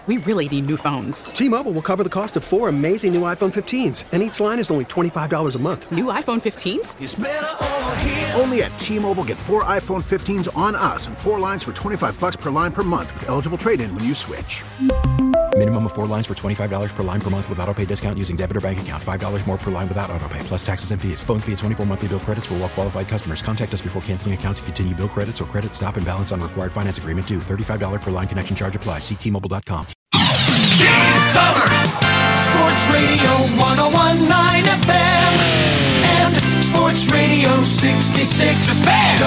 We really need new phones. T-Mobile will cover the cost of 4 amazing new iPhone 15s, and each line is only $25 a month. New iPhone 15s? It's better over here. Only at T-Mobile, get 4 iPhone 15s on us and 4 lines for $25 per line per month with eligible trade-in when you switch. Minimum of 4 lines for $25 per line per month with autopay discount using debit or bank account. $5 more per line without autopay, plus taxes and fees. Phone fee at 24 monthly bill credits for well-qualified customers. Contact us before canceling account to continue bill credits or credit stop and balance on required finance agreement due. $35 per line connection charge applies. See T-Mobile.com. Steve Summers, Sports Radio 101.9 FM and Sports Radio 66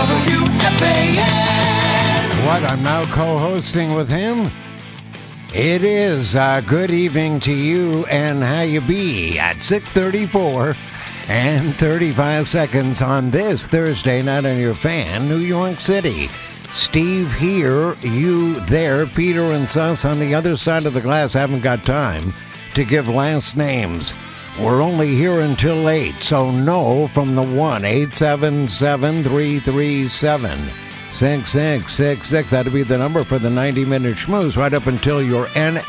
WFAN. What, I'm now co-hosting with him? It is good evening to you and how you be at 6:34 and 35 seconds on this Thursday night on your fan, New York City. Steve here, you there, Peter and Sus on the other side of the glass haven't got time to give last names. We're only here until 8, so no from the 1-877-337-6666. That'll be the number for the 90-minute schmooze right up until your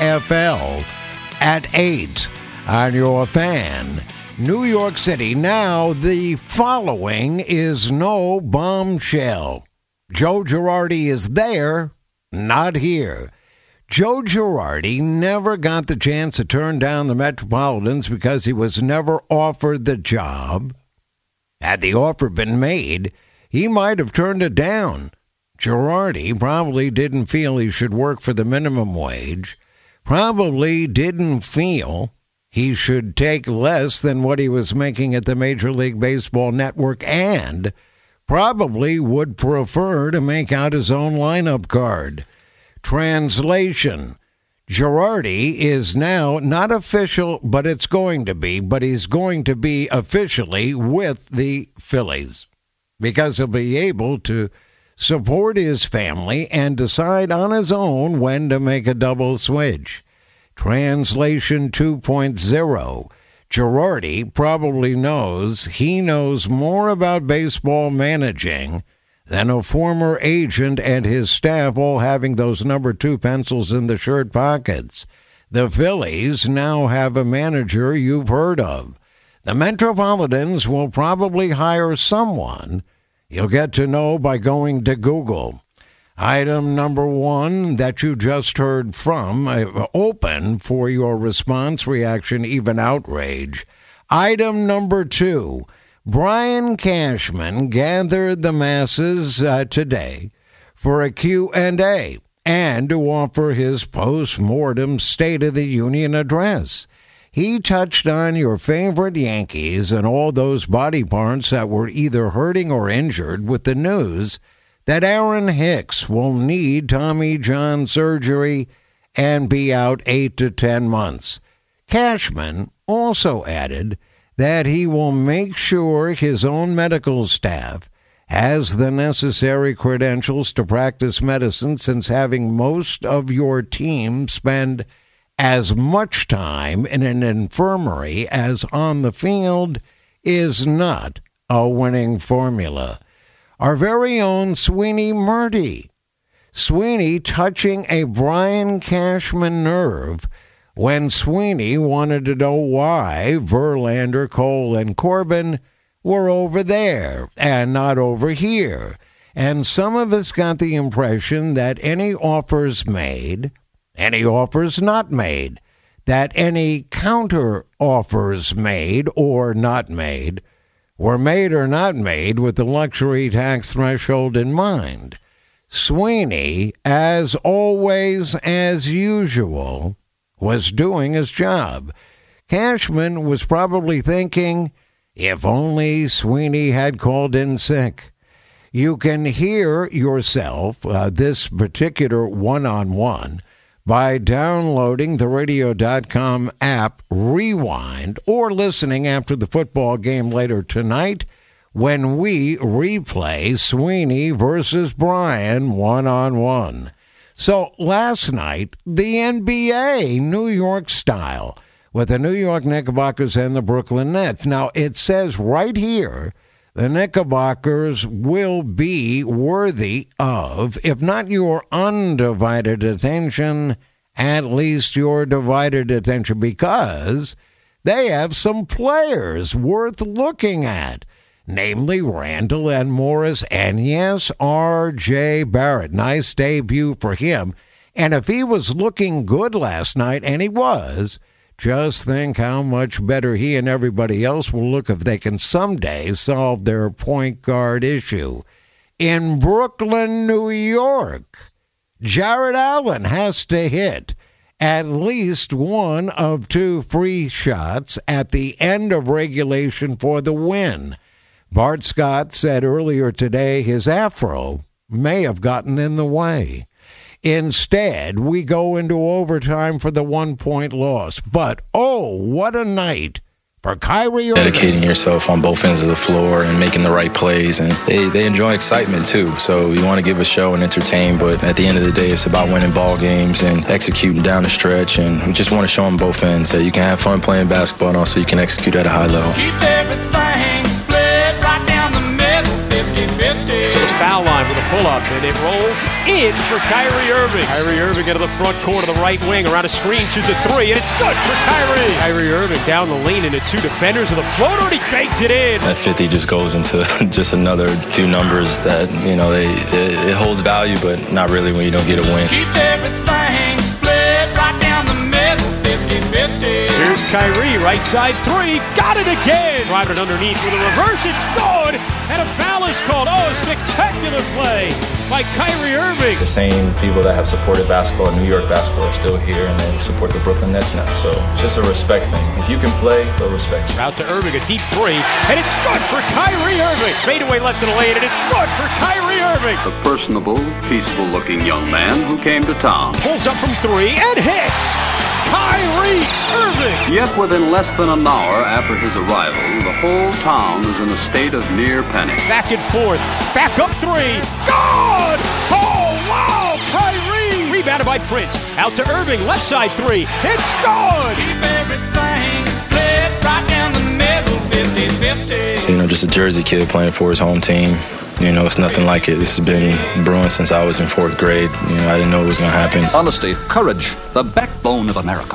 NFL at 8 on your fan. New York City. Now, the following is no bombshell. Joe Girardi is there, not here. Joe Girardi never got the chance to turn down the Metropolitans because he was never offered the job. Had the offer been made, he might have turned it down. Girardi probably didn't feel he should work for the minimum wage, probably didn't feel he should take less than what he was making at the Major League Baseball Network, and probably would prefer to make out his own lineup card. Translation: Girardi is now not official, but it's going to be, but he's going to be officially with the Phillies because he'll be able to support his family and decide on his own when to make a double switch. Translation 2.0. Girardi probably knows he knows more about baseball managing than a former agent and his staff all having those number 2 pencils in the shirt pockets. The Phillies now have a manager you've heard of. The Metropolitans will probably hire someone you'll get to know by going to Google. Item number 1 that you just heard from, open for your response, reaction, even outrage. Item number 2, Brian Cashman gathered the masses today for a Q&A and to offer his post-mortem State of the Union address. He touched on your favorite Yankees and all those body parts that were either hurting or injured with the news that Aaron Hicks will need Tommy John surgery and be out 8 to 10 months. Cashman also added that he will make sure his own medical staff has the necessary credentials to practice medicine, since having most of your team spend as much time in an infirmary as on the field is not a winning formula. Our very own Sweeney Murdy. Sweeney touching a Brian Cashman nerve when Sweeney wanted to know why Verlander, Cole, and Corbin were over there and not over here. And some of us got the impression that any offers made, any offers not made, that any counter offers made or not made were made or not made with the luxury tax threshold in mind. Sweeney, as always, as usual, was doing his job. Cashman was probably thinking, if only Sweeney had called in sick. You can hear yourself, this particular one-on-one, by downloading the radio.com app, Rewind, or listening after the football game later tonight when we replay Sweeney versus Brian one-on-one. So last night, the NBA, New York style, with the New York Knickerbockers and the Brooklyn Nets. Now, it says right here, the Knickerbockers will be worthy of, if not your undivided attention, at least your divided attention, because they have some players worth looking at, namely Randall and Morris, and yes, R.J. Barrett. Nice debut for him. And if he was looking good last night, and he was, just think how much better he and everybody else will look if they can someday solve their point guard issue. In Brooklyn, New York, Jared Allen has to hit at least one of 2 free shots at the end of regulation for the win. Bart Scott said earlier today his afro may have gotten in the way. Instead, we go into overtime for the 1-point loss. But, oh, what a night for Kyrie Irving. Dedicating yourself on both ends of the floor and making the right plays. And they enjoy excitement, too. So you want to give a show and entertain, but at the end of the day, it's about winning ball games and executing down the stretch. And we just want to show them both ends that you can have fun playing basketball and also you can execute at a high level. Keep everything split right down the middle, 50-50. To the foul line with a pull-up, and it rolls in for Kyrie Irving. Kyrie Irving into the front court of the right wing, around a screen, shoots a 3, and it's good for Kyrie. Kyrie Irving down the lane into 2 defenders with a floater, and he banked it in. That 50 just goes into just another few numbers that, you know, it holds value, but not really when you don't get a win. Keep everything split right down the middle, 50-50. Here's Kyrie, right side 3, got it again. Driving it underneath with a reverse, it's good, and a foul is called. Oh, a spectacular play by Kyrie Irving. The same people that have supported basketball, New York basketball, are still here, and they support the Brooklyn Nets now. So it's just a respect thing. If you can play, they'll respect you. Out to Irving, a deep 3, and it's good for Kyrie Irving. Fadeaway left of the lane, and it's good for Kyrie Irving. A personable, peaceful-looking young man who came to town. Pulls up from 3 and hits. Kyrie Irving. Yet within less than an hour after his arrival, the whole town is in a state of near panic. Back and forth, back up 3, good! Oh, wow, Kyrie! Rebounded by Prince, out to Irving, left side 3, it's good! Keep everything split right down the middle, 50-50. You know, just a Jersey kid playing for his home team. You know, it's nothing like it. This has been brewing since I was in 4th grade. You know, I didn't know it was going to happen. Honesty, courage, the backbone of America.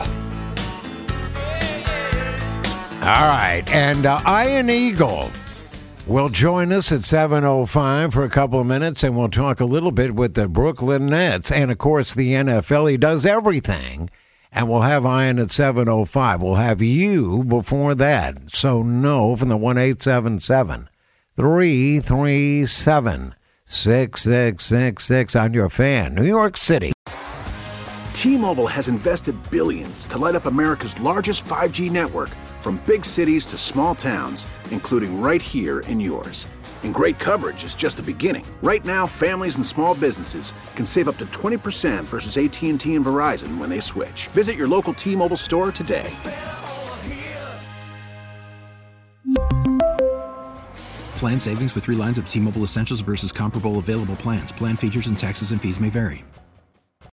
All right, and Ian Eagle will join us at 7:05 for a couple of minutes, and we'll talk a little bit with the Brooklyn Nets and, of course, the NFL. He does everything, and we'll have Ian at 7:05. We'll have you before that, so no from the 1-877-337-6666 on your fan, New York City. T-Mobile has invested billions to light up America's largest 5G network, from big cities to small towns, including right here in yours. And great coverage is just the beginning. Right now, families and small businesses can save up to 20% versus AT&T and Verizon when they switch. Visit your local T-Mobile store today. Plan savings with 3 lines of T-Mobile Essentials versus comparable available plans. Plan features and taxes and fees may vary.